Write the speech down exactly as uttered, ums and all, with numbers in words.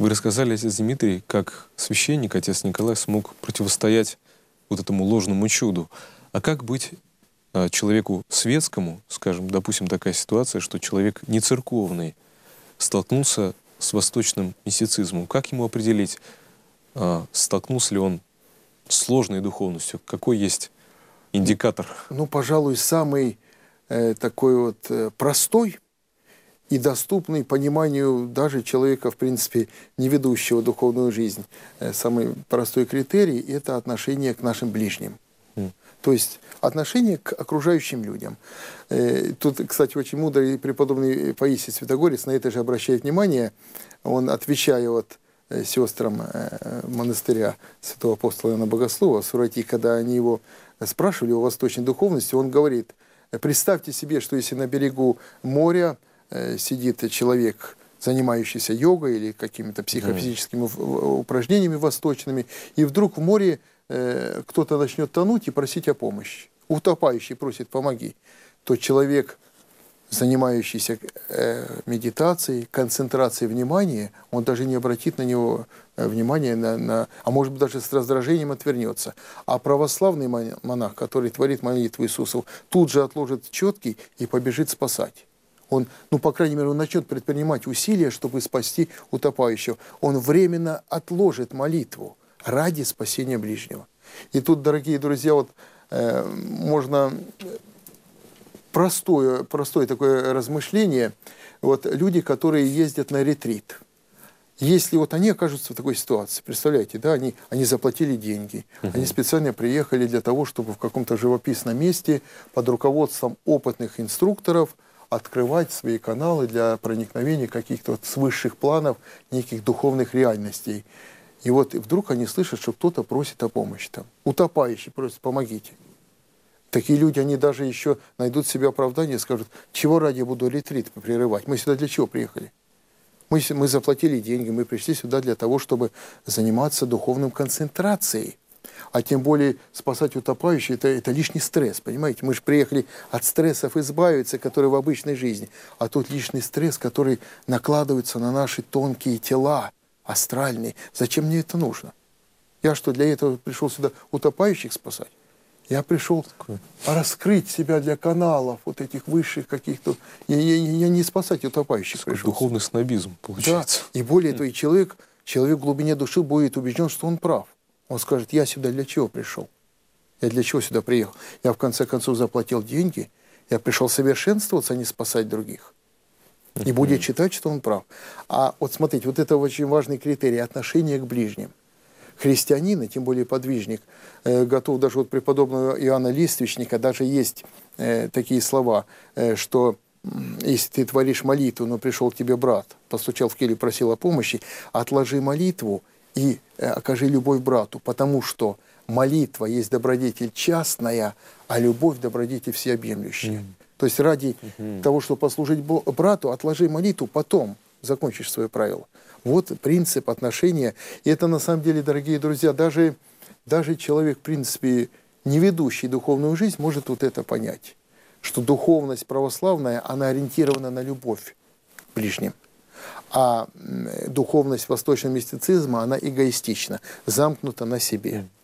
Вы рассказали, отец Дмитрий, как священник, отец Николай, смог противостоять вот этому ложному чуду. А как быть а, человеку светскому, скажем, допустим, такая ситуация, что человек не церковный столкнулся с восточным мистицизмом? Как ему определить, а, столкнулся ли он с сложной духовностью? Какой есть индикатор? Ну, пожалуй, самый э, такой вот э, простой и доступный пониманию даже человека, в принципе, не ведущего духовную жизнь. Э, самый простой критерий – это отношение к нашим ближним. Mm. То есть отношение к окружающим людям. Э, тут, кстати, очень мудрый преподобный Паисий Святогорец на это же обращает внимание. Он, отвечая вот э, сестрам э, монастыря святого апостола Иоанна Богослова, Сурати, когда они его спрашивали о восточной духовности, он говорит: представьте себе, что если на берегу моря э, сидит человек, занимающийся йогой или какими-то психофизическими mm. упражнениями восточными, и вдруг в море э, кто-то начнет тонуть и просить о помощи. Утопающий просит: помоги. То человек, занимающийся э, медитацией, концентрацией внимания, он даже не обратит на него э, внимания, на, на, а может быть даже с раздражением отвернется. А православный монах, который творит молитву Иисусу, тут же отложит четкий и побежит спасать. Он, ну, по крайней мере, он начнет предпринимать усилия, чтобы спасти утопающего. Он временно отложит молитву ради спасения ближнего. И тут, дорогие друзья, вот э, можно... Простое, простое такое размышление. Вот люди, которые ездят на ретрит. Если вот они окажутся в такой ситуации, представляете, да, они, они заплатили деньги, uh-huh. они специально приехали для того, чтобы в каком-то живописном месте под руководством опытных инструкторов открывать свои каналы для проникновения каких-то вот с высших планов, неких духовных реальностей. И вот вдруг они слышат, что кто-то просит о помощи там. Утопающий просит: помогите. Такие люди, они даже еще найдут себе оправдание и скажут: чего ради я буду ретрит прерывать? Мы сюда для чего приехали? Мы, мы заплатили деньги, мы пришли сюда для того, чтобы заниматься духовным концентрацией. А тем более спасать утопающих, это, это лишний стресс, понимаете? Мы же приехали от стрессов избавиться, которые в обычной жизни. А тут лишний стресс, который накладывается на наши тонкие тела, астральные. Зачем мне это нужно? Я что, для этого пришел сюда утопающих спасать? Я пришел раскрыть себя для каналов, вот этих высших каких-то. Я, я, я не спасать утопающих пришел. Духовный снобизм, получается. Да. И более того, и человек, человек в глубине души будет убежден, что он прав. Он скажет: я сюда для чего пришел? Я для чего сюда приехал? Я в конце концов заплатил деньги, я пришел совершенствоваться, а не спасать других. И будет считать, что он прав. А вот смотрите, вот это очень важный критерий отношения к ближним. Христианин, и тем более подвижник, э, готов даже вот преподобного Иоанна Листвичника, даже есть э, такие слова, э, что э, если ты творишь молитву, но пришел к тебе брат, постучал в келью, просил о помощи, отложи молитву и э, окажи любовь брату, потому что молитва есть добродетель частная, а любовь добродетель всеобъемлющая. Mm. То есть ради mm-hmm. того, чтобы послужить брату, отложи молитву, потом закончишь свое правило. Вот принцип отношения. И это, на самом деле, дорогие друзья, даже, даже человек, в принципе, не ведущий духовную жизнь, может вот это понять. Что духовность православная, она ориентирована на любовь к ближним. А духовность восточного мистицизма, она эгоистична, замкнута на себе.